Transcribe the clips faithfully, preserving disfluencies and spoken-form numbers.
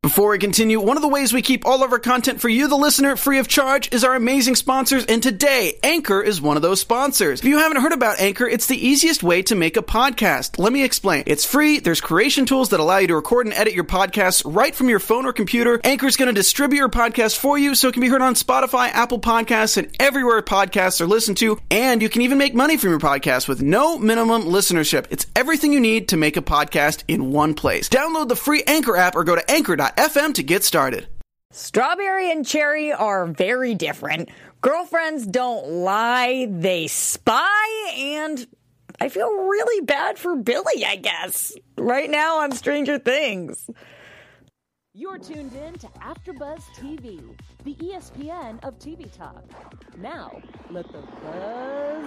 Before we continue, one of the ways we keep all of our content for you, the listener, free of charge is our amazing sponsors, and today, Anchor is one of those sponsors. If you haven't heard about Anchor, it's the easiest way to make a podcast. Let me explain. It's free, there's creation tools that allow you to record and edit your podcasts right from your phone or computer. Anchor is going to distribute your podcast for you so it can be heard on Spotify, Apple Podcasts, and everywhere podcasts are listened to, and you can even make money from your podcast with no minimum listenership. It's everything you need to make a podcast in one place. Download the free Anchor app or go to anchor dot f m to get started. Strawberry and cherry are very different. Girlfriends don't lie, they spy, and I feel really bad for Billy, I guess. Right now on Stranger Things. You're tuned in to AfterBuzz T V, the E S P N of T V talk. Now, let the buzz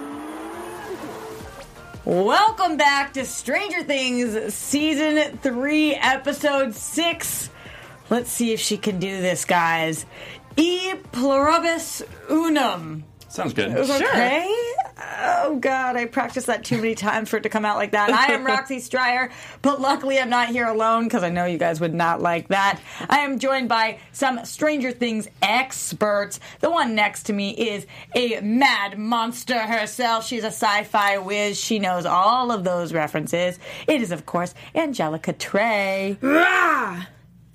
begin. Welcome back to Stranger Things Season three, Episode six. Let's see if she can do this, guys. E pluribus unum. Sounds good. Sure. Okay. Oh, God, I practiced that too many times for it to come out like that. I am Roxy Stryer, but luckily I'm not here alone because I know you guys would not like that. I am joined by some Stranger Things experts. The one next to me is a mad monster herself. She's a sci-fi whiz. She knows all of those references. It is, of course, Angelica Trey. Rah!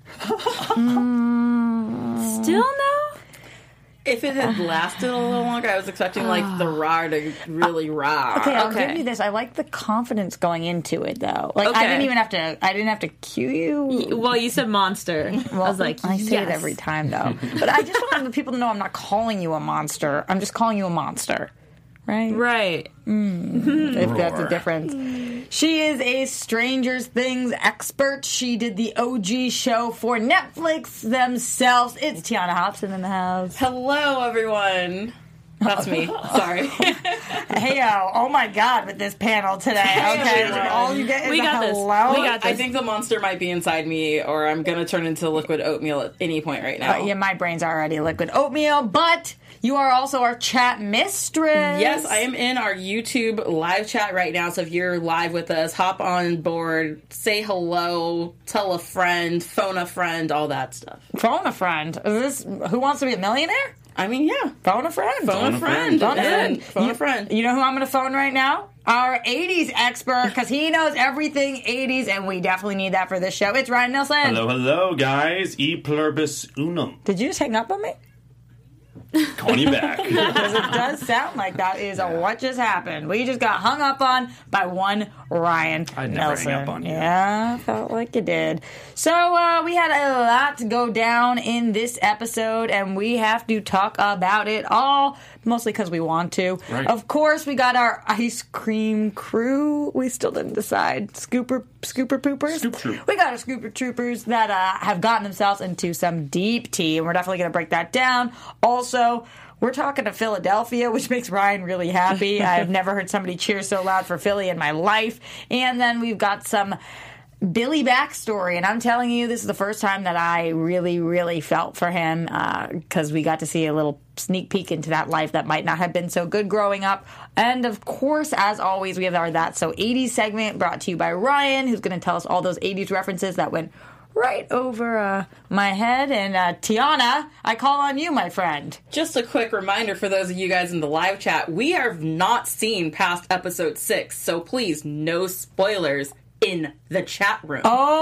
mm. Still no? If it had lasted a little longer, I was expecting, like, the rah to really rah. Okay, I'll okay. give you this. I like the confidence going into it, though. Like, okay. I didn't even have to, I didn't have to cue you. Well, you said monster. Well, I was like, I say yes. it every time, though. But I just want the people to know I'm not calling you a monster. I'm just calling you a monster. Right? Right. Mm, if that's the difference. She is a Stranger Things expert. She did the O G show for Netflix themselves. It's Tiana Hobson in the house. Hello, everyone. That's me. Sorry. Hey, oh, oh my God, with this panel today. Okay, so all you get is we a got hello. This. We got this. I think the monster might be inside me, or I'm going to turn into liquid oatmeal at any point right now. Uh, yeah, my brain's already liquid oatmeal, but you are also our chat mistress. Yes, I am in our YouTube live chat right now, so if you're live with us, hop on board, say hello, tell a friend, phone a friend, all that stuff. Phone a friend. Is this Who Wants to Be a Millionaire? I mean, yeah. Phone a friend. Phone, phone a friend. Phone a friend. friend. Phone you, a friend. You know who I'm going to phone right now? Our eighties expert, because he knows everything eighties, and we definitely need that for this show. It's Ryan Nelson. Hello, hello, guys. E pluribus unum. Did you just hang up on me? Calling you back. Because it does sound like that is a what just happened. We just got hung up on by one Ryan I'd never Nelson. hang up on you. Yeah, felt like you did. So uh, we had a lot to go down in this episode, and we have to talk about it all, mostly because we want to. Right. Of course, we got our ice cream crew. We still didn't decide. Scooper, scooper poopers? Scoop troop. We got our scooper troopers that uh, have gotten themselves into some deep tea, and we're definitely going to break that down. Also, we're talking to Philadelphia, which makes Ryan really happy. I've never heard somebody cheer so loud for Philly in my life. And then we've got some Billy backstory, and I'm telling you, this is the first time that I really, really felt for him, because uh, we got to see a little sneak peek into that life that might not have been so good growing up. And of course, as always, we have our That's So eighties segment brought to you by Ryan, who's going to tell us all those eighties references that went right over uh, my head. And uh, Tiana, I call on you, my friend. Just a quick reminder for those of you guys in the live chat, we have not seen past episode six, so please, no spoilers in the chat room.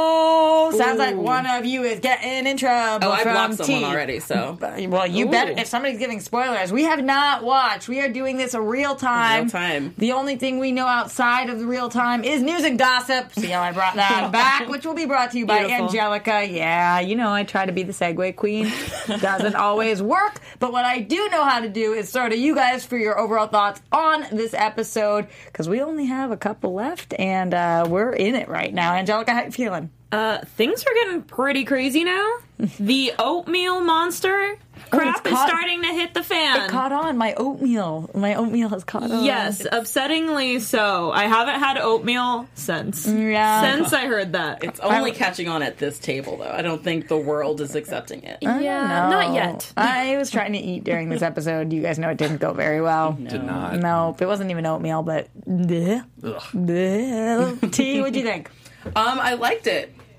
Oh, sounds Ooh. like one of you is getting in trouble. Oh, I from blocked someone T. already, so. Well, you Ooh. bet. If somebody's giving spoilers, we have not watched. We are doing this a real time. Real time. The only thing we know outside of the real time is news and gossip. See how I brought that back, which will be brought to you by Beautiful. Angelica. Yeah, you know, I try to be the segue queen. Doesn't always work, but what I do know how to do is throw to you guys for your overall thoughts on this episode, because we only have a couple left, and uh, we're in it right now. Angelica, how you feeling? Uh, things are getting pretty crazy now. The oatmeal monster crap it's is caught- starting to hit the fan. It caught on. My oatmeal. My oatmeal has caught on. Yes, upsettingly so. I haven't had oatmeal since. Yeah. Since I heard that. It's only I- catching on at this table, though. I don't think the world is accepting it. I don't Yeah, know. not yet. I was trying to eat during this episode. You guys know it didn't go very well. Did not. Nope, it wasn't even oatmeal, but bleh, Ugh. bleh. T, what'd you think? Um, I liked it.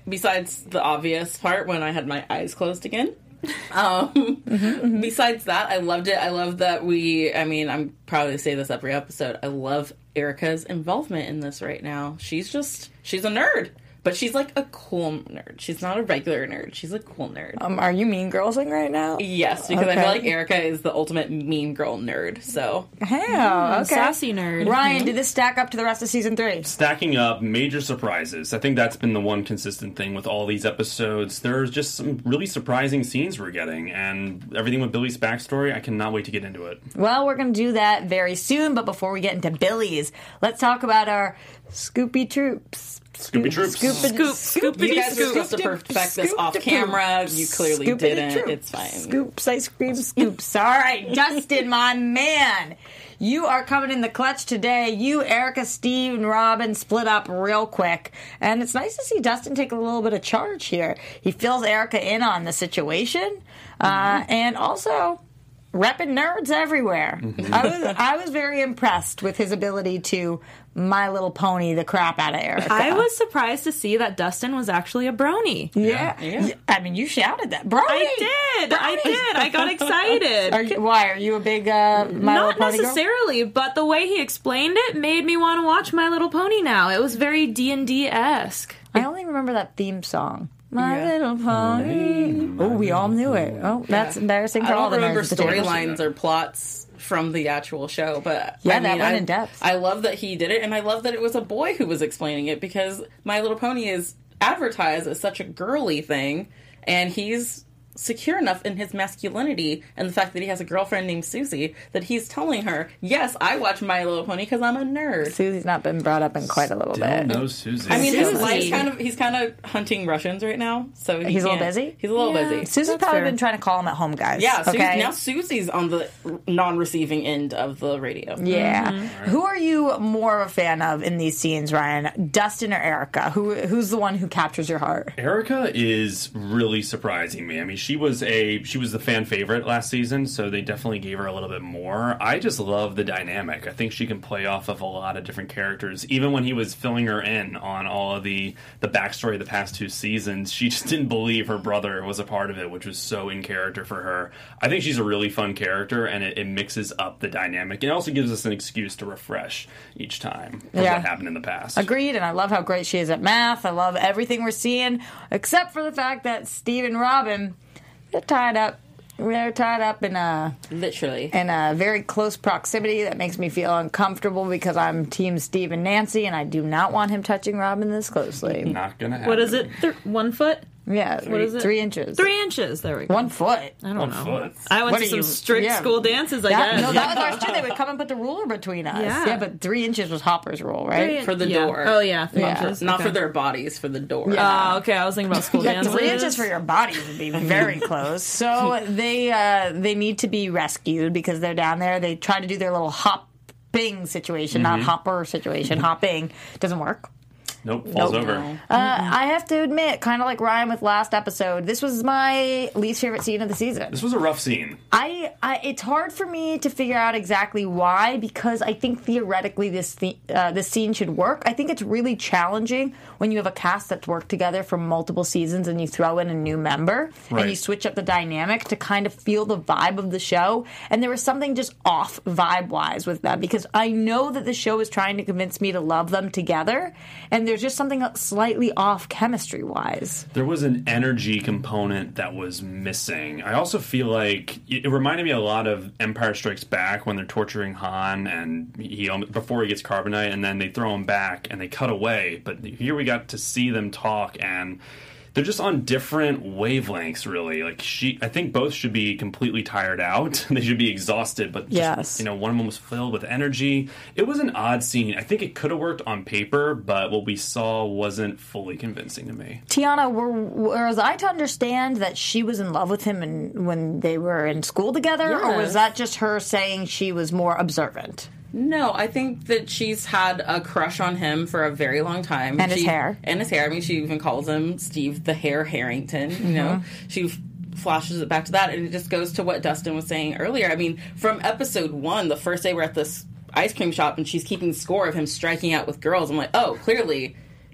besides the obvious part when I had my eyes closed again. Um, mm-hmm, mm-hmm. Besides that, I loved it. I love that we, I mean, I'm probably say this every episode. I love Erica's involvement in this right now. She's just, she's a nerd. But she's like a cool nerd. She's not a regular nerd. She's a cool nerd. Um, are you mean girlsing right now? Yes, because okay. I feel like Erica is the ultimate mean girl nerd. So, hell, mm, okay, sassy nerd. Ryan, did this stack up to the rest of season three? Stacking up, major surprises. I think that's been the one consistent thing with all these episodes. There's just some really surprising scenes we're getting, and everything with Billy's backstory. I cannot wait to get into it. Well, we're going to do that very soon. But before we get into Billy's, let's talk about our Scoopy troops. Scoopy troops. Scoop, scoop, scoop. You guys were supposed to perfect this off camera. You clearly didn't. It's fine. Scoops, ice cream scoops. All right, Dustin, my man. You are coming in the clutch today. You, Erica, Steve, and Robin split up real quick. And it's nice to see Dustin take a little bit of charge here. He fills Erica in on the situation. Uh, mm-hmm. And also repping nerds everywhere. Mm-hmm. I was I was very impressed with his ability to My Little Pony the crap out of Erica. I was surprised to see that Dustin was actually a brony. Yeah. yeah. I mean, you shouted that. Brony! I did. Brony. I did. I got excited. Are you, why? Are you a big uh, My Not Little Pony necessarily, girl? But the way he explained it made me want to watch My Little Pony now. It was very D and D-esque. I only remember that theme song. My yeah. Little Pony. Oh, we all knew it. Oh, that's yeah. embarrassing for I all the don't remember nerds. storylines or plots from the actual show, but yeah, I mean, that went I, in depth. I love that he did it, and I love that it was a boy who was explaining it, because My Little Pony is advertised as such a girly thing, and he's secure enough in his masculinity and the fact that he has a girlfriend named Susie that he's telling her, yes, I watch My Little Pony because I'm a nerd. Susie's not been brought up in quite a little Still bit. no Susie. I mean, his Susie. life's kind of, he's kind of hunting Russians right now, so he he's a little can't- busy? He's a little Yeah. busy. Susie's That's probably fair. been trying to call him at home, guys. Yeah, Susie, okay? now Susie's on the non-receiving end of the radio. Yeah. Mm-hmm. Who are you more of a fan of in these scenes, Ryan? Dustin or Erica? Who Who's the one who captures your heart? Erica is really surprising me. I mean, she was a she was the fan favorite last season, so they definitely gave her a little bit more. I just love the dynamic. I think she can play off of a lot of different characters. Even when he was filling her in on all of the the backstory of the past two seasons, she just didn't believe her brother was a part of it, which was so in character for her. I think she's a really fun character, and it, it mixes up the dynamic. It also gives us an excuse to refresh each time for Yeah. what happened in the past. Agreed, and I love how great she is at math. I love everything we're seeing, except for the fact that Steve and Robin, they're tied up. They're tied up in a Literally. in a very close proximity that makes me feel uncomfortable because I'm Team Steve and Nancy, and I do not want him touching Robin this closely. Not gonna happen. What is it? Th- one foot? Yeah, What is it? Three inches. Three inches. There we go. One foot. I don't One know. foot. I went What to are some you- strict yeah. school dances, I That, guess. no, that was ours too. They would come and put the ruler between us. Yeah. Yeah, but three inches was Hopper's rule, right? Three- For the yeah. door. Oh, yeah. Three Yeah. inches. Not Okay. for their bodies, for the door. Oh, okay. I was thinking about school Yeah, dances. three inches for your body would be very close. So they uh, they need to be rescued because they're down there. They try to do their little hopping situation, not hopper situation. Hopping doesn't work. Nope, falls Nope. over. Uh, I have to admit, kind of like Ryan with last episode, this was my least favorite scene of the season. This was a rough scene. I, I it's hard for me to figure out exactly why, because I think theoretically this the, uh, this scene should work. I think it's really challenging when you have a cast that's worked together for multiple seasons and you throw in a new member Right. and you switch up the dynamic to kind of feel the vibe of the show. And there was something just off vibe wise with them, because I know that the show is trying to convince me to love them together, and there's just something slightly off chemistry wise. There was an energy component that was missing. I also feel like it it reminded me a lot of Empire Strikes Back when they're torturing Han and he before he gets carbonite, and then they throw him back and they cut away. But here we got to see them talk, and they're just on different wavelengths, really. Like she, I think both should be completely tired out. They should be exhausted, but just, Yes. you know, one of them was filled with energy. It was an odd scene. I think it could have worked on paper, but what we saw wasn't fully convincing to me. Tiana, were, was I to understand that she was in love with him in, when they were in school together, or was Yes. that just her saying she was more observant? No, I think that she's had a crush on him for a very long time. And his She- hair. And his hair. I mean, she even calls him Steve the Hair Harrington. You know, Mm-hmm. she f- flashes it back to that, and it just goes to what Dustin was saying earlier. I mean, from episode one, the first day we're at this ice cream shop, and she's keeping score of him striking out with girls. I'm like, oh, clearly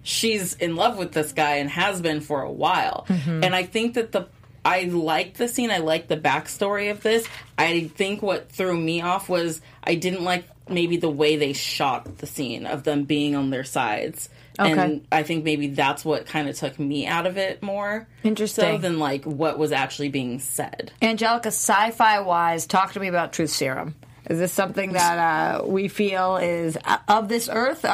she's in love with this guy and has been for a while. Mm-hmm. And I think that the I like the scene. I like the backstory of this. I think what threw me off was I didn't like maybe the way they shot the scene of them being on their sides. Okay. And I think maybe that's what kind of took me out of it more. Interesting. So than like what was actually being said. Angelica, sci-fi wise, talk to me about Truth Serum. Is this something that uh, we feel is of this earth? Or...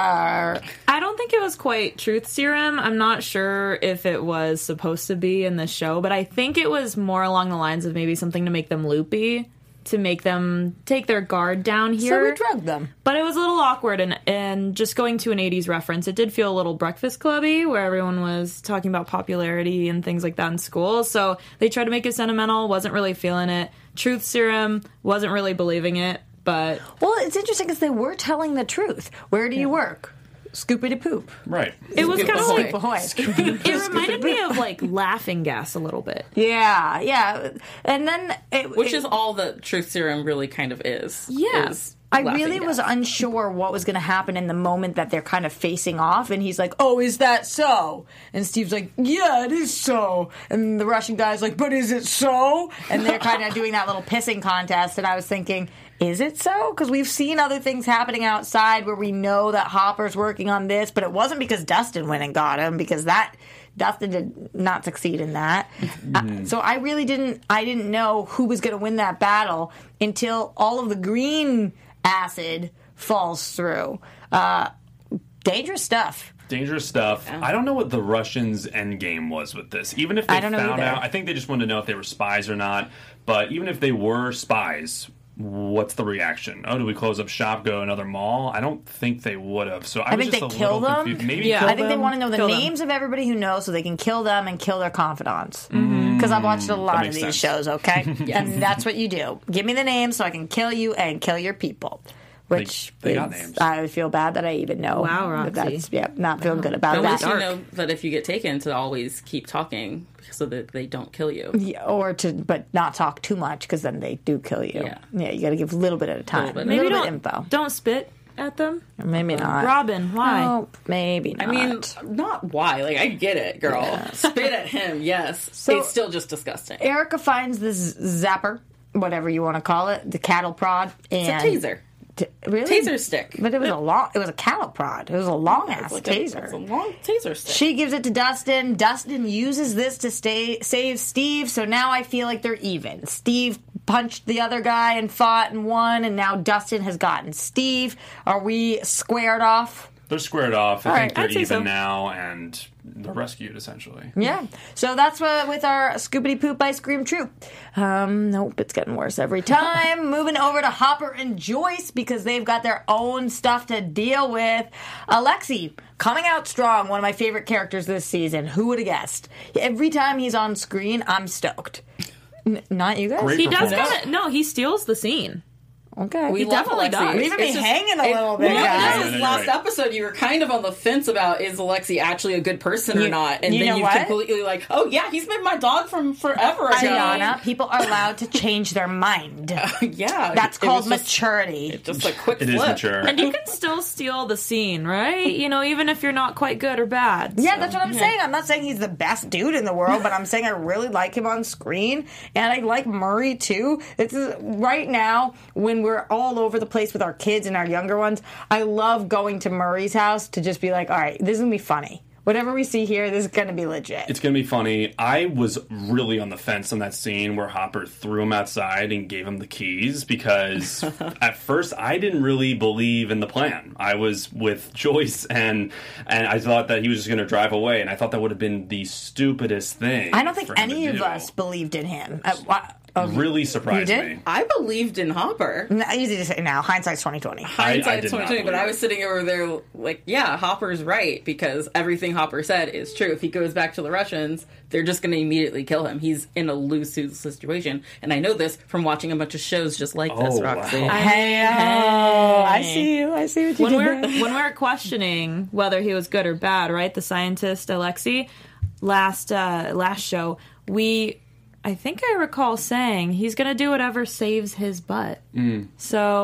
I don't think it was quite Truth Serum. I'm not sure if it was supposed to be in the show, but I think it was more along the lines of maybe something to make them loopy, to make them take their guard down here. So we drugged them. But it was a little awkward, and, and just going to an eighties reference, it did feel a little Breakfast Clubby, where everyone was talking about popularity and things like that in school. So they tried to make it sentimental, wasn't really feeling it. Truth Serum, wasn't really believing it, but... Well, it's interesting because they were telling the truth. Where do you work? Scoopity poop. Right. It was kind of like... Ahoy. It reminded me of, like, Laughing Gas a little bit. Yeah, yeah. And then... It, Which it, is all that Truth Serum really kind of is. Yeah. Is I really was unsure what was going to happen in the moment that they're kind of facing off, and he's like, "Oh, is that so?" And Steve's like, "Yeah, it is so." And the Russian guy's like, "But is it so?" And they're kind of doing that little pissing contest, and I was thinking, is it so? Because we've seen other things happening outside where we know that Hopper's working on this, but it wasn't because Dustin went and got him, because that Dustin did not succeed in that. Mm-hmm. Uh, so I really didn't. I didn't know who was going to win that battle until all of the green acid falls through. Uh, dangerous stuff. Dangerous stuff. Yeah. I don't know what the Russians' end game was with this. Even if they I don't know found either. out, I think they just wanted to know if they were spies or not. But even if they were spies, what's the reaction? Oh, do we close up shop, go another mall? I don't think they would have. So I, I was think just they a kill little them. confused. Maybe Yeah. kill I think them? they want to know the Kill names them. of everybody who knows so they can kill them and kill their confidants. Because mm-hmm. I've watched a lot of makes these sense. shows, okay? yes. And that's what you do. Give me the names so I can kill you and kill your people. Which They- they is, got names. I feel bad that I even know. Wow, Roxy. that That's, yeah, not feeling good about At that. least you know that if you get taken, to always keep talking so that they don't kill you. Yeah, or to, but not talk too much because then they do kill you. Yeah. Yeah, you got to give a little bit at a time. bit. A Maybe little don't, bit info. don't spit at them. Or maybe not. Robin, why? No, maybe not. I mean, not why. Like, I get it, girl. Spit at him, yes. So- it's still just disgusting. Erica finds this zapper, whatever you want to call it, the cattle prod. And It's a taser. T- really? Taser stick. But it was a long. It was a cattle prod. It was a long ass It's like a- taser. it's a long taser stick. She gives it to Dustin. Dustin uses this to stay save Steve. So now I feel like they're even. Steve punched the other guy and fought and won, and now Dustin has gotten Steve. Are we squared off? They're squared off. I All think right, they're I'd say even so. now, and they're rescued, essentially. Yeah. So that's what with our Scoopity Poop Ice Cream Troop. Um, nope, it's getting worse every time. Moving over to Hopper and Joyce because they've got their own stuff to deal with. Alexi coming out strong, one of my favorite characters this season. Who would have guessed? Every time he's on screen, I'm stoked. N- not you guys? Great He does performance. kind of... No, he steals the scene. Okay. We He love definitely Alexi. does. Leaving me It's just- hanging a it- little bit, well, guys. This is Yeah, last right. episode. You were kind of on the fence about is Alexi actually a good person or You- not, and you then know you what? completely like, oh yeah, he's been my dog from forever ago. Ariana, people are allowed to change their mind. yeah, That's it called was just- maturity. Just a quick It flip. is mature. And you can still steal the scene, right? You know, even if you're not quite good or bad. Yeah, So, that's what I'm saying. I'm not saying he's the best dude in the world, but I'm saying I really like him on screen, and I like Murray too. It's right now when we're all over the place with our kids and our younger ones. I love going to Murray's house to just be like, all right, this is gonna be funny. Whatever we see here, this is gonna be legit. It's going to be funny. I was really on the fence on that scene where Hopper threw him outside and gave him the keys because at first I didn't really believe in the plan. I was with Joyce and and I thought that he was just going to drive away, and I thought that would have been the stupidest thing. I don't think for him any to of do. us believed in him. Uh, wha- uh, really surprised You did? me. I believed in Hopper. no, easy to say now. Hindsight's twenty twenty. Hindsight did twenty not twenty, but believe I it. was sitting over there like, yeah, Hopper's right because everything Hopper said is true. If he goes back to the Russians, they're just going to immediately kill him. He's in a lose-lose situation, and I know this from watching a bunch of shows just like this, Oh, Roxy. wow. Hey, oh, I see you. I see what you when did we're there. when we're questioning whether he was good or bad, right? The scientist Alexi, last uh, last show, we I think I recall saying he's gonna do whatever saves his butt. Mm. So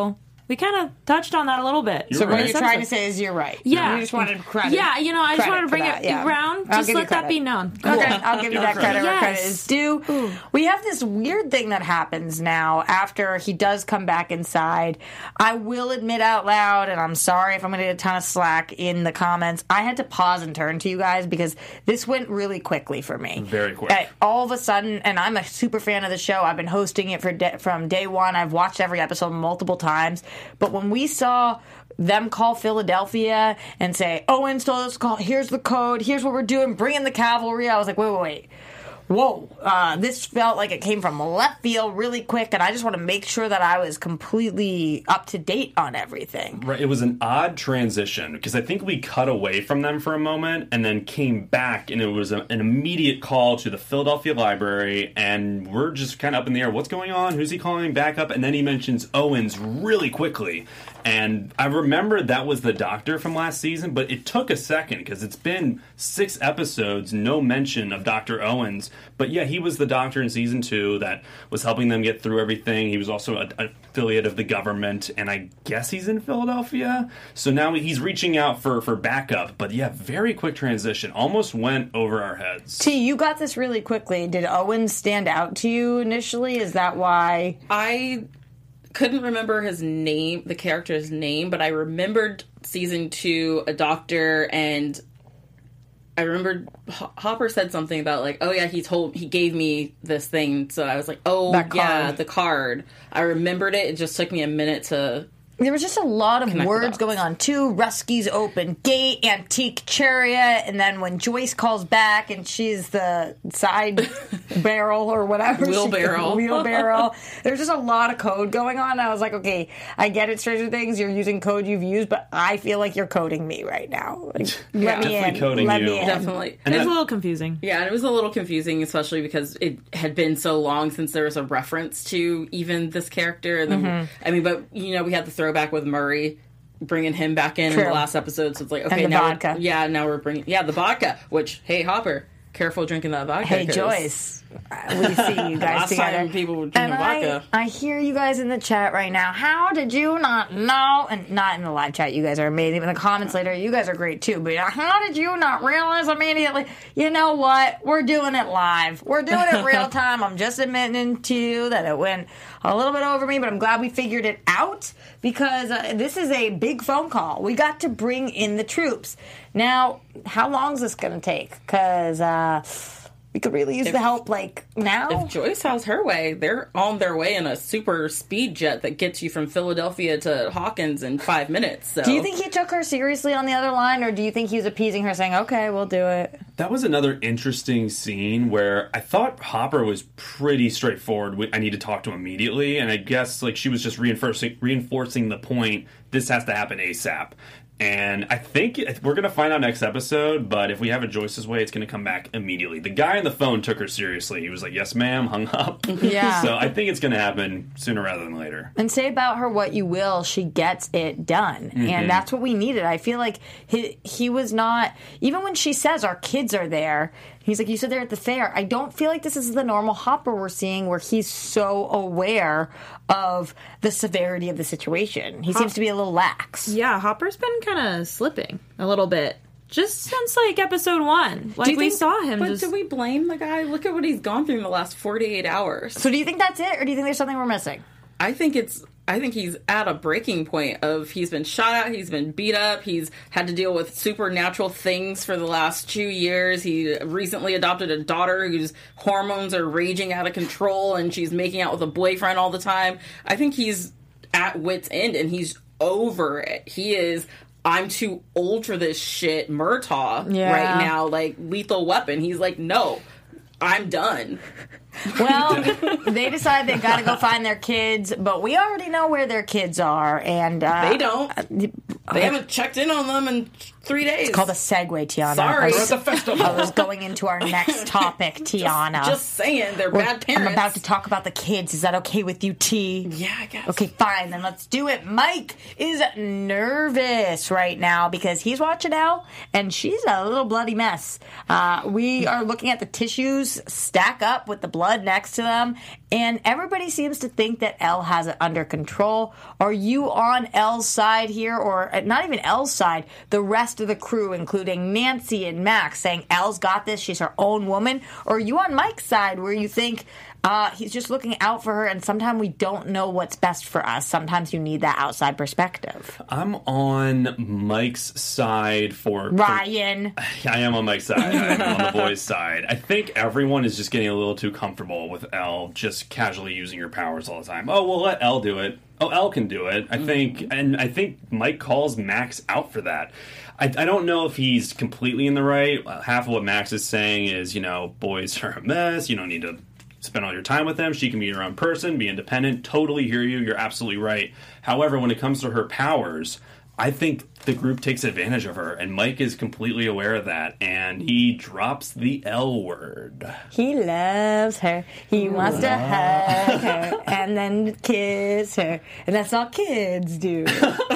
we kind of touched on that a little bit. You're So what right. you're trying to say is you're right. Yeah. You just wanted credit. Yeah, you know, I just Credit wanted to for bring that, it yeah. around. I'll Just give you let that credit. be known. Okay, I'll give you that credit where Yes. credit is due. We have this weird thing that happens now after he does come back inside. I will admit out loud, and I'm sorry if I'm going to get a ton of slack in the comments, I had to pause and turn to you guys because this went really quickly for me. Very quick. Uh, all of a sudden, and I'm a super fan of the show. I've been hosting it for de- from day one. I've watched every episode multiple times. But when we saw them call Philadelphia and say, Owens told us to call, here's the code, here's what we're doing, bring in the cavalry, I was like, wait, wait, wait. Whoa, uh, this felt like it came from left field really quick, and I just want to make sure that I was completely up to date on everything. Right, it was an odd transition because I think we cut away from them for a moment and then came back, and it was a, an immediate call to the Philadelphia Library, and we're just kind of up in the air. What's going on? Who's he calling back up? And then he mentions Owens really quickly. And I remember that was the doctor from last season, but it took a second because it's been six episodes, no mention of Doctor Owens. But yeah, he was the doctor in season two that was helping them get through everything. He was also an affiliate of the government, and I guess he's in Philadelphia. So now he's reaching out for, for backup. But yeah, very quick transition. Almost went over our heads. T, you got this really quickly. Did Owens stand out to you initially? Is that why? I couldn't remember his name, the character's name, but I remembered season two, a doctor, and I remembered H- Hopper said something about like, oh yeah, he told, he gave me this thing, so I was like, oh That yeah, card. the card. I remembered it. It just took me a minute to. There was just a lot of Connect the words dots. going on, too. Rusky's open gate, antique chariot, and then when Joyce calls back and she's the side barrel or whatever. she- Wheelbarrow. Wheelbarrow. There's just a lot of code going on. I was like, okay, I get it, Stranger Things, you're using code you've used, but I feel like you're coding me right now. Like, let me Definitely in. coding let you. me in. Definitely. And It's that- a little confusing. Yeah, and it was a little confusing, especially because it had been so long since there was a reference to even this character. And then, Mm-hmm. I mean, but, you know, we had the throwback with Murray bringing him back in in True. the last episode. So it's like, okay, the now vodka. we're, yeah, now we're bringing, yeah, the vodka, which, hey, Hopper, careful drinking that vodka. Hey, 'cause Joyce. Uh, we see you guys Last together. time people were drinking and vodka. I, I hear you guys in the chat right now. How did you not know? And not in the live chat, you guys are amazing. But in the comments later, you guys are great too. But how did you not realize immediately? You know what? We're doing it live. We're doing it real time. I'm just admitting to you that it went a little bit over me, but I'm glad we figured it out because uh, this is a big phone call. We got to bring in the troops. Now, how long is this going to take? Because uh, we could really use If- the help like now. If Joyce has her way, they're on their way in a super speed jet that gets you from Philadelphia to Hawkins in five minutes. So. Do you think he took her seriously on the other line, or do you think he was appeasing her, saying, okay, we'll do it? That was another interesting scene where I thought Hopper was pretty straightforward. We- I need to talk to him immediately, and I guess like she was just reinforcing reinforcing the point. This has to happen ASAP. And I think we're going to find out next episode, but if we have it Joyce's way, it's going to come back immediately. The guy on the phone took her seriously. He was like, yes, ma'am, hung up. Yeah. So I think it's going to happen sooner rather than later. And say about her what you will, she gets it done. And that's what we needed. I feel like he, he was not, even when she says our kids are there, he's like, you said they're at the fair. I don't feel like this is the normal Hopper we're seeing where he's so aware of the severity of the situation. He seems to be a little lax. Yeah, Hopper's been kind of slipping a little bit. Just since, like, episode one. Like, you we think- saw him But just... do we blame the guy? Look at what he's gone through in the last forty-eight hours. So do you think that's it, or do you think there's something we're missing? I think it's. I think he's at a breaking point of he's been shot at, he's been beat up, he's had to deal with supernatural things for the last two years. He recently adopted a daughter whose hormones are raging out of control and she's making out with a boyfriend all the time. I think he's at wit's end and he's over it. He is, I'm too old for this shit, Murtaugh Yeah. right now, like Lethal Weapon. He's like, no, I'm done. Well, they decide they got to go find their kids, but we already know where their kids are, and uh, They don't. They haven't checked in on them in three days. It's called a segue, Tiana. Sorry. I We're was, at the festival. I was going into our next topic, Tiana. Just saying, they're We're- bad parents. I'm about to talk about the kids. Is that okay with you, T? Yeah, I guess. Okay, fine. Then let's do it. Mike is nervous right now because he's watching Elle, and she's a little bloody mess. Uh, we are looking at the tissues stack up with the blood next to them, And everybody seems to think that Elle has it under control. Are you on Elle's side here, or not even Elle's side, the rest of the crew, including Nancy and Max, saying Elle's got this, she's her own woman? Or are you on Mike's side, where you think uh, he's just looking out for her, and sometimes we don't know what's best for us? Sometimes you need that outside perspective. I'm on Mike's side for... Ryan. For, I am on Mike's side. I'm on the boys' side. I think everyone is just getting a little too comfortable with Elle just casually using her powers all the time. Oh, we'll let Elle do it. Oh, Elle can do it. I think, and I think Mike calls Max out for that. I, I don't know if he's completely in the right. Half of what Max is saying is, you know, boys are a mess. You don't need to spend all your time with them. She can be your own person, be independent. Totally hear you. You're absolutely right. However, when it comes to her powers, I think the group takes advantage of her, and Mike is completely aware of that, and he drops the L word. He loves her. He wants to hug her and then kiss her. And that's all kids do.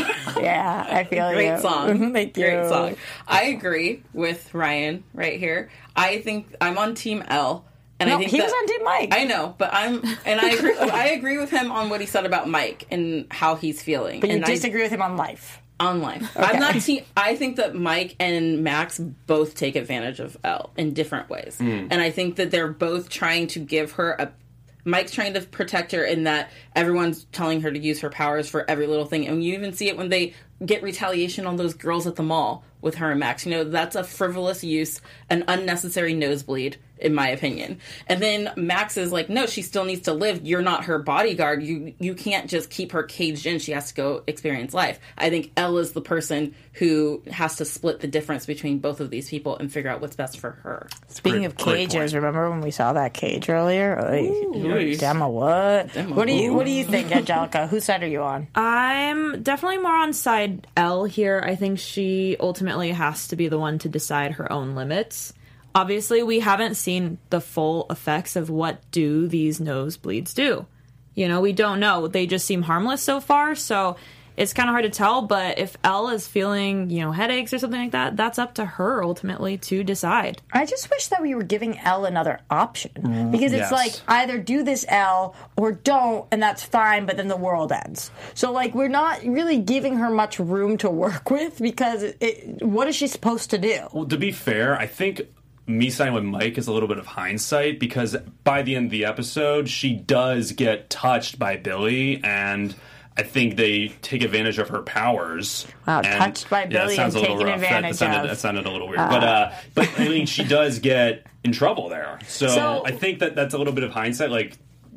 Yeah, I feel Great you. song. Thank you. Great song. I agree with Ryan right here. I think I'm on Team L. And No, I think he that, was on Team Mike. I know, but I'm, and I agree. I agree with him on what he said about Mike and how he's feeling. But you and disagree with him on life. I, on life. I'm not. Te- I think that Mike and Max both take advantage of Elle in different ways, Mm. and I think that they're both trying to give her a. Mike's trying to protect her in that everyone's telling her to use her powers for every little thing, and you even see it when they get retaliation on those girls at the mall with her and Max. You know, that's a frivolous use, an unnecessary nosebleed, in my opinion. And then Max is like, no, she still needs to live. You're not her bodyguard. You you can't just keep her caged in. She has to go experience life. I think Elle is the person who has to split the difference between both of these people and figure out what's best for her. Speaking Great- of great cages, point. remember when we saw that cage earlier? Ooh. Demo what? Demo what do you who? What do you think, Angelica? Whose side are you on? I'm definitely more on side Elle here. I think she ultimately has to be the one to decide her own limits. Obviously, we haven't seen the full effects of what do these nosebleeds do. You know, we don't know. They just seem harmless so far, so it's kind of hard to tell. But if Elle is feeling, you know, headaches or something like that, that's up to her ultimately to decide. I just wish that we were giving Elle another option. Because it's Yes. like, either do this, Elle, or don't, and that's fine, but then the world ends. So, like, we're not really giving her much room to work with, because it, it, what is she supposed to do? Well, to be fair, I think me siding with Mike is a little bit of hindsight, because by the end of the episode, she does get touched by Billy, and I think they take advantage of her powers. Wow, and, touched by yeah, Billy that sounds and a little taken rough. That- advantage that, sounded, of. that sounded a little weird. but, uh, but, I mean, she does get in trouble there. So, So- I think that that's a little bit of hindsight. Like,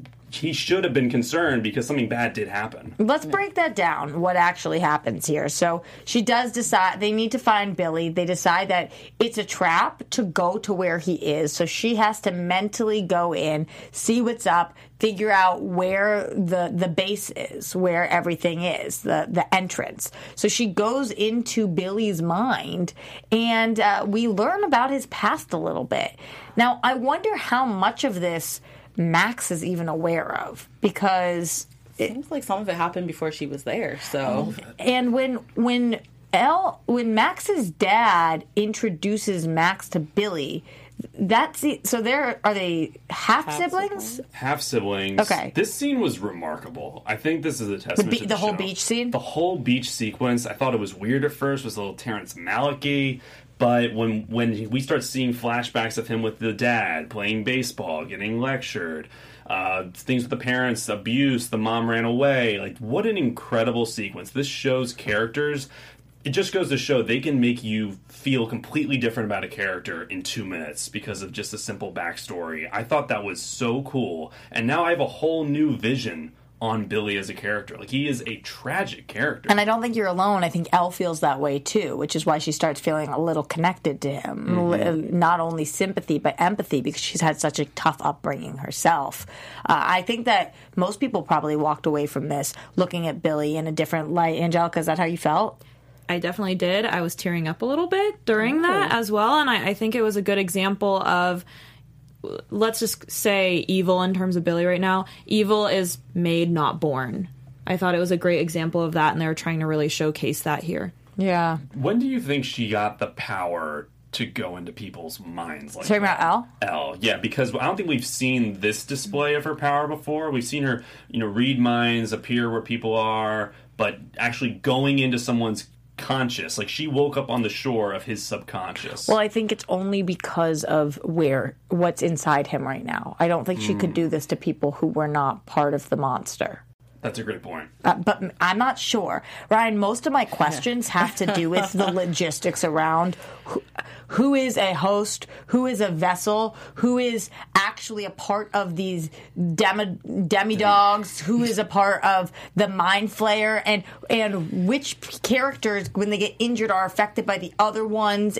he should have been concerned because something bad did happen. Let's break that down, what actually happens here. So she does decide, they need to find Billy. They decide that it's a trap to go to where he is. So she has to mentally go in, see what's up, figure out where the, the base is, where everything is, the, the entrance. So she goes into Billy's mind, and uh, we learn about his past a little bit. Now, I wonder how much of this Max is even aware of, because It seems like some of it happened before she was there, so... and when when Elle when Max's dad introduces Max to Billy, that's the, so they're are they half siblings? Half siblings. Okay. This scene was remarkable. I think this is a testament be- to the, the whole show. beach scene? The whole beach sequence. I thought it was weird at first. It was a little Terrence Malick-y. But when when we start seeing flashbacks of him with the dad playing baseball, getting lectured, uh, things with the parents, abuse, the mom ran away. Like, what an incredible sequence. This show's characters, it just goes to show they can make you feel completely different about a character in two minutes because of just a simple backstory. I thought that was so cool. And now I have a whole new vision on Billy as a character. Like, he is a tragic character. And I don't think you're alone. I think Elle feels that way too, which is why she starts feeling a little connected to him. Mm-hmm. Not only sympathy, but empathy, because she's had such a tough upbringing herself. Uh, I think that most people probably walked away from this looking at Billy in a different light. Angelica, is that how you felt? I definitely did. I was tearing up a little bit during that as well, and I, I think it was a good example of, let's just say, evil in terms of Billy right now. Evil is made, not born. I thought it was a great example of that, and they were trying to really showcase that here. Yeah. When do you think she got the power to go into people's minds. Like Talking that. about Elle? Elle, yeah, because I don't think we've seen this display of her power before. We've seen her, you know, read minds, appear where people are, but actually going into someone's conscious. Like, she woke up on the shore of his subconscious. Well, I think it's only because of where what's inside him right now. I don't think she could do this to people who were not part of the monster. That's a great point. Uh, but I'm not sure. Ryan, most of my questions have to do with the logistics around who, who is a host, who is a vessel, who is actually a part of these demi, demi-dogs, who is a part of the Mind Flayer, and, and which characters, when they get injured, are affected by the other ones.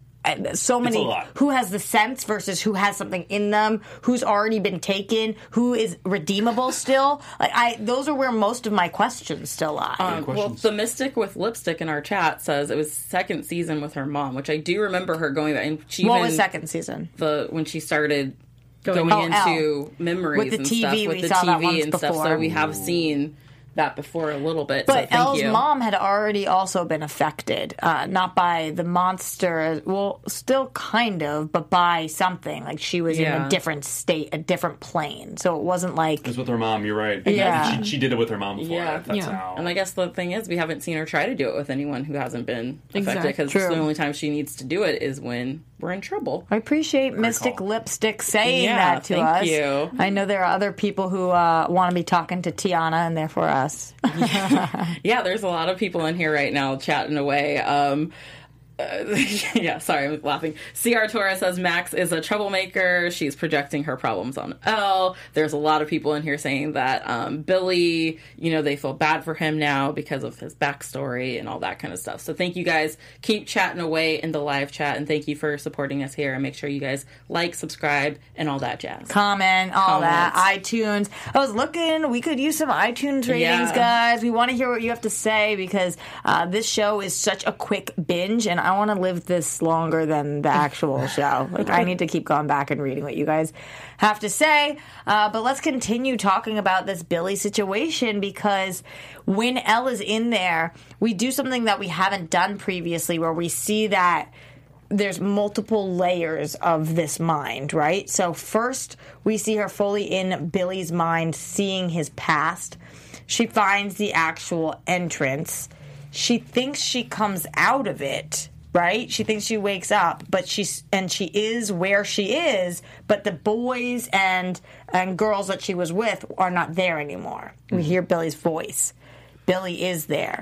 So many. It's a lot. Who has the sense versus who has something in them? Who's already been taken? Who is redeemable still? Like I, those are where most of my questions still lie. Um, well, the Mystic with Lipstick in our chat says it was second season with her mom, which I do remember her going back. And she what even, was second season? The when she started going, Oh, into Elle. memories With the and T V, stuff we with the saw that T V once and stuff. before. So we have seen that before a little bit. But so thank Elle's you. mom had already also been affected, uh, not by the monster, well, still kind of, but by something. Like she was in Yeah. a different state, a different plane. So it wasn't like. It was with her mom, you're right. Yeah. She, she did it with her mom before. Yeah. That's Yeah. how. And I guess the thing is, we haven't seen her try to do it with anyone who hasn't been affected, Exactly. because True. the only time she needs to do it is when we're in trouble. I appreciate Mystic call. Lipstick saying Yeah, that to thank us. you. I know there are other people who uh, want to be talking to Tiana, and therefore us. Yeah, there's a lot of people in here right now chatting away. Um, uh, yeah, sorry, I'm laughing. C R Torres says Max is a troublemaker. She's projecting her problems on Elle. There's a lot of people in here saying that um, Billy, you know, they feel bad for him now because of his backstory and all that kind of stuff. So thank you guys. Keep chatting away in the live chat, and thank you for supporting us here. And make sure you guys like, subscribe, and all that jazz. Comment, all that. Comments. iTunes. I was looking. We could use some iTunes ratings, Yeah. guys. We want to hear what you have to say because uh, this show is such a quick binge, and I want to live this longer than the actual show. Like, I need to keep going back and reading what you guys have to say. Uh, but let's continue talking about this Billy situation, because when Elle is in there, we do something that we haven't done previously, where we see that there's multiple layers of this mind, right? So first, we see her fully in Billy's mind, seeing his past. She finds the actual entrance. She thinks she comes out of it, right? She thinks she wakes up, but she's and she is where she is, but the boys and and girls that she was with are not there anymore. We hear Billy's voice. Billy is there.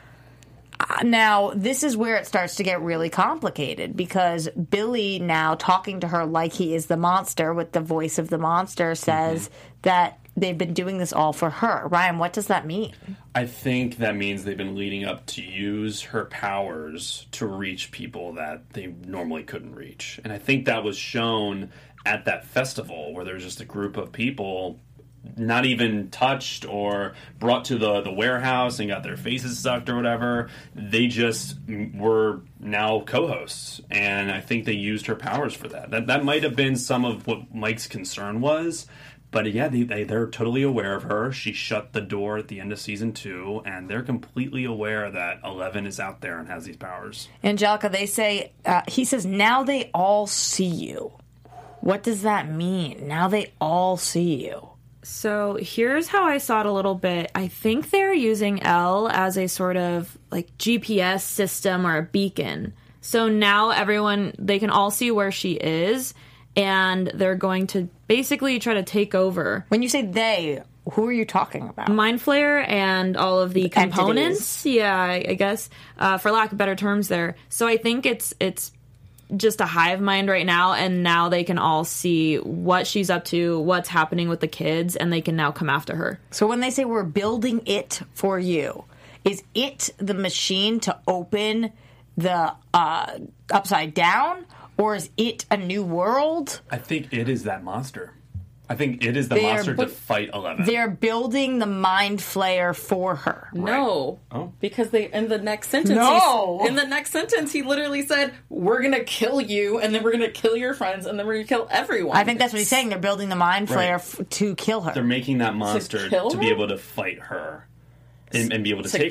Uh, Now, this is where it starts to get really complicated, because Billy, now talking to her like he is the monster with the voice of the monster, says mm-hmm. that they've been doing this all for her. Ryan, what does that mean? I think that means they've been leading up to use her powers to reach people that they normally couldn't reach. And I think that was shown at that festival where there's just a group of people not even touched or brought to the, the warehouse and got their faces sucked or whatever. They just were now co-hosts, and I think they used her powers for that. That that might have been some of what Mike's concern was, but yeah, they, they, they're totally aware of her. She shut the door at the end of season two, and they're completely aware that Eleven is out there and has these powers. Angelica, they say, uh, he says, now they all see you. What does that mean? Now they all see you. So here's how I saw it a little bit. I think they're using Elle as a sort of like G P S system or a beacon. So now everyone, they can all see where she is, and they're going to basically try to take over. When you say they, who are you talking about? Mind Flayer and all of the, The components. entities. Yeah, I, I guess, uh, for lack of better terms there. So I think it's it's just a hive mind right now, and now they can all see what she's up to, what's happening with the kids, and they can now come after her. So when they say we're building it for you, is it the machine to open the uh, upside down, or is it a new world? I think it is that monster. I think it is the They're- monster to but fight Eleven. They're building the Mind Flayer for her. No. Oh. Because they in the next sentence No. he, in the next sentence he literally said, "We're going to kill you, and then we're going to kill your friends, and then we're going to kill everyone." I think that's what he's saying. They're building the Mind Flayer Right. f- to kill her. They're making that monster kill to be her? able to fight her and, and be able to, To take ki- her.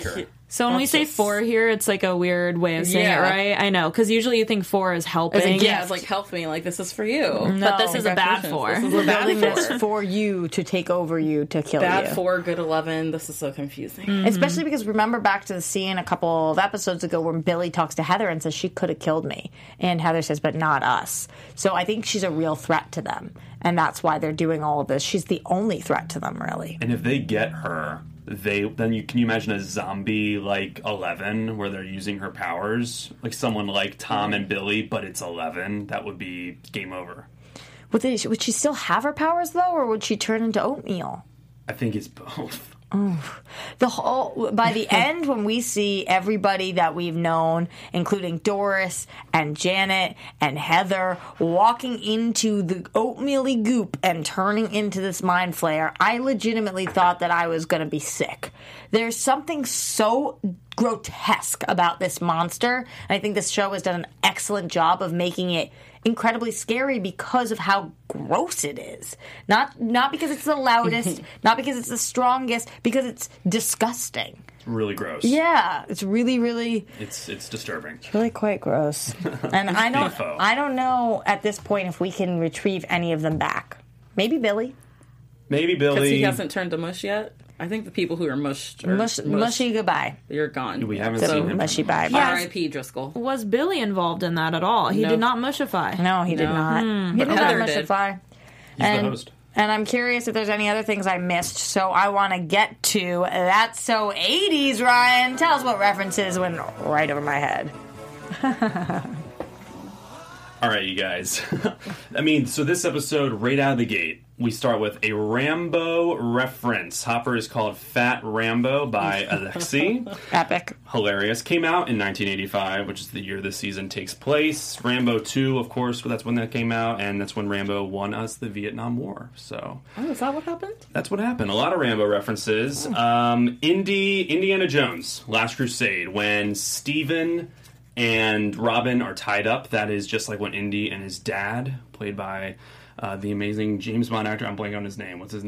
So when we That's say just- for here, it's like a weird way of saying Yeah. it, right? I know, because usually you think for is helping. Yeah, it's like, help me. Like, this is for you. But this is a bad Congratulations. for. This is We're a bad building for. this for you to take over you to kill Bad you. four, good eleven. This is so confusing. Mm. Especially because remember back to the scene a couple of episodes ago when Billy talks to Heather and says she could have killed me. And Heather says, but not us. So I think she's a real threat to them. And that's why they're doing all of this. She's the only threat to them, really. And if they get her, they then you can you imagine a zombie like Eleven where they're using her powers, like someone like Tom and Billy, but it's Eleven. That would be game over. Would, they, would she still have her powers, though, or would she turn into oatmeal? I think it's both. The whole by the end, when we see everybody that we've known, including Doris and Janet and Heather, walking into the oatmeal-y goop and turning into this mind flayer, I legitimately thought that I was going to be sick. There's something so grotesque about this monster, and I think this show has done an excellent job of making it incredibly scary because of how gross it is. Not not because it's the loudest, not because it's the strongest, because it's disgusting. Really gross. Yeah, it's really, really, It's it's disturbing. really quite gross. And I don't, Info. I don't know at this point if we can retrieve any of them back. Maybe Billy, Maybe Because Billy. he hasn't turned to mush yet. I think the people who are mushed are Mush, mushy goodbye. You're gone. We haven't So seen him. mushy bye. R bye. I P Driscoll. Was Billy involved in that at all? He No. did not mushify. No, he did No. not. He did not Heather mush did. the fire. He's and, the host. And I'm curious if there's any other things I missed, so I want to get to That's So eighties, Ryan. Tell us what references went right over my head. All right, you guys. I mean, so this episode, right out of the gate, we start with a Rambo reference. Hopper is called Fat Rambo by Alexi. Epic. Hilarious. Came out in nineteen eighty-five, which is the year this season takes place. Rambo two, of course, that's when that came out, and that's when Rambo won us the Vietnam War. So Oh, is that what happened? that's what happened. A lot of Rambo references. Um, Indy, Indiana Jones, Last Crusade, when Steven and Robin are tied up. That is just like when Indy and his dad, played by uh, the amazing James Bond actor. I'm blanking on his name. What's his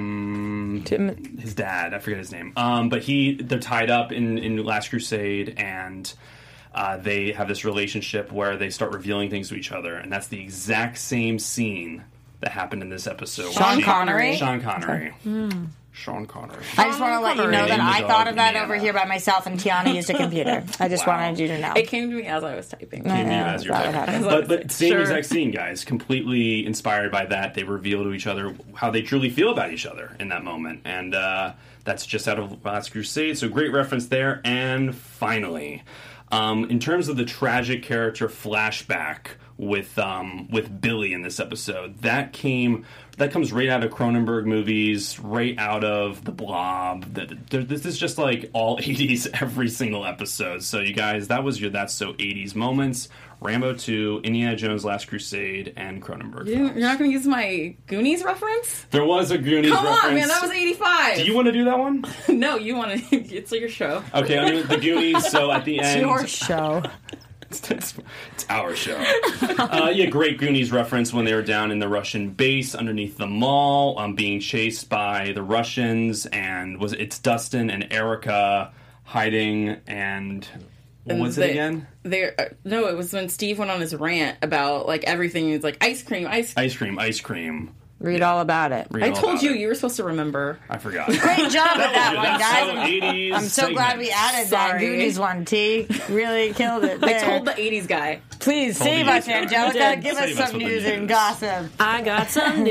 name? Tim- His dad. I forget his name. Um, but he, they're tied up in, in Last Crusade, and uh, they have this relationship where they start revealing things to each other, and that's the exact same scene that happened in this episode. Sean She- Connery? Sean Connery. Sean Connery. I just want to let you know that Name the I dog thought of that Indiana. over here by myself, and Tiana used a computer. I just Wow. wanted you to know. It came to me as I was typing. Came to you Yeah, as you're that would typing. happen. But, but same Sure. exact scene, guys. Completely inspired by that. They reveal to each other how they truly feel about each other in that moment. And uh, that's just out of Last Crusade. So great reference there. And finally, um, in terms of the tragic character flashback with um, with Billy in this episode, that came that comes right out of Cronenberg movies, right out of The Blob. The- the- This is just like all eighties every single episode. So you guys, that was your That's So eighties moments. Rambo two, Indiana Jones Last Crusade, and Cronenberg You didn't- films. You're not going to use my Goonies reference? There was a Goonies Come reference. on, man. That was eighty-five. Do you want to do that one? No, you want to. It's your show. Okay, I mean, the Goonies, so at the It's end... your show. It's, it's, it's our show. Uh, yeah, great Goonies reference when they were down in the Russian base underneath the mall, um, being chased by the Russians, and was it's Dustin and Erica hiding, and what And was they- it again? There, uh, no, it was when Steve went on his rant about like everything. He was like ice cream, ice. Ice cream, ice cream. Read all about it. Read I all told about you it. you were supposed to remember. I forgot. Great job with that one, That's guys. so I'm- eighties I'm so glad segment. we added that Sorry. Goonies one. T really killed it. I There. told the eighties guy. Please Told save the us, eighties guy. Angelica. You Give did. us Save us some with the news and news. gossip. I got some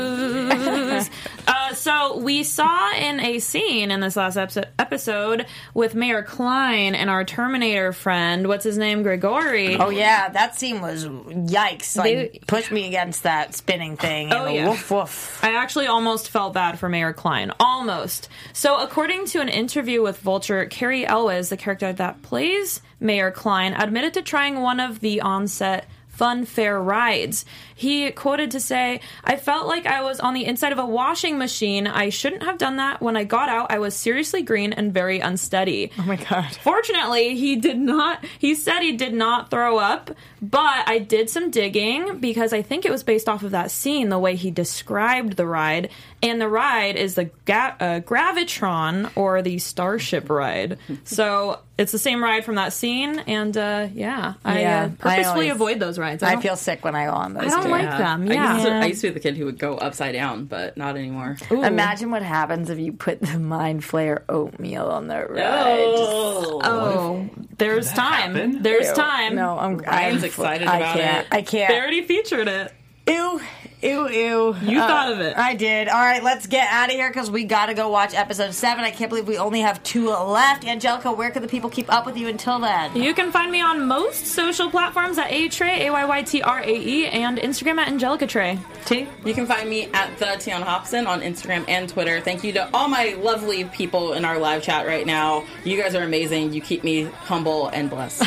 news. Uh, so we saw in a scene in this last epi- episode with Mayor Klein and our Terminator friend, what's his name, Grigori. Oh yeah, that scene was yikes. Like They- pushed me against that spinning thing. Oh, and yeah. woof woof. I actually almost felt bad for Mayor Klein. Almost. So, according to an interview with Vulture, Carrie Elwes, the character that plays Mayor Klein, admitted to trying one of the on-set fun, fair rides. He quoted to say, "I felt like I was on the inside of a washing machine. I shouldn't have done that. When I got out, I was seriously green and very unsteady." Oh my God. Fortunately, he did not, he said he did not throw up, but I did some digging because I think it was based off of that scene, the way he described the ride. And the ride is the ga- uh, Gravitron, or the Starship ride. So it's the same ride from that scene, and uh, yeah, I Yeah, uh, purposefully I always- avoid those rides. I don't- feel sick when I go on those. I don't too. like them. I Yeah. used, to, I used to be the kid who would go upside down, but not anymore. Ooh. Imagine what happens if you put the Mind Flayer oatmeal on that ride. Oh, Oh, there's time. happen? There's Ew. time. No, I'm. Ryan's I'm, excited I about can't. it. I They can't. already featured it. Ew. Ew, ew. You thought of it. I did. All right, let's get out of here because we got to go watch episode seven. I can't believe we only have two left. Angelica, where can the people keep up with you until then? You can find me on most social platforms at A Trey, A Y Y T R A E, and Instagram at Angelica Trey. T? You can find me at the Tion Hobson on Instagram and Twitter. Thank you to all my lovely people in our live chat right now. You guys are amazing. You keep me humble and blessed.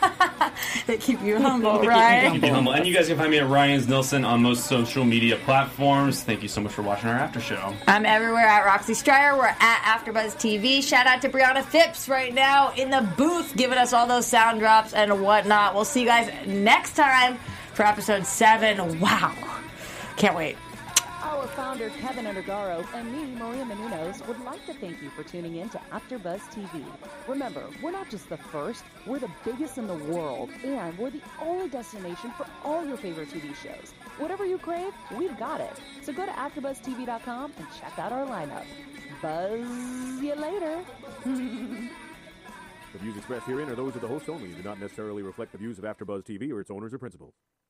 They keep you humble, Keep right? you humble. And you guys can find me at Ryan's Nilsson on most social media platforms. Thank you so much for watching our after show. I'm everywhere at Roxy Stryer. We're at AfterBuzz T V. Shout out to Brianna Phipps right now in the booth, giving us all those sound drops and whatnot. We'll see you guys next time for episode seven. Wow. Can't wait. Our founder, Kevin Undergaro, and me, Maria Menounos, would like to thank you for tuning in to AfterBuzz T V. Remember, we're not just the first, we're the biggest in the world, and we're the only destination for all your favorite T V shows. Whatever you crave, we've got it. So go to after buzz T V dot com and check out our lineup. Buzz you later. The views expressed herein are those of the host only and do not necessarily reflect the views of AfterBuzz T V or its owners or principals.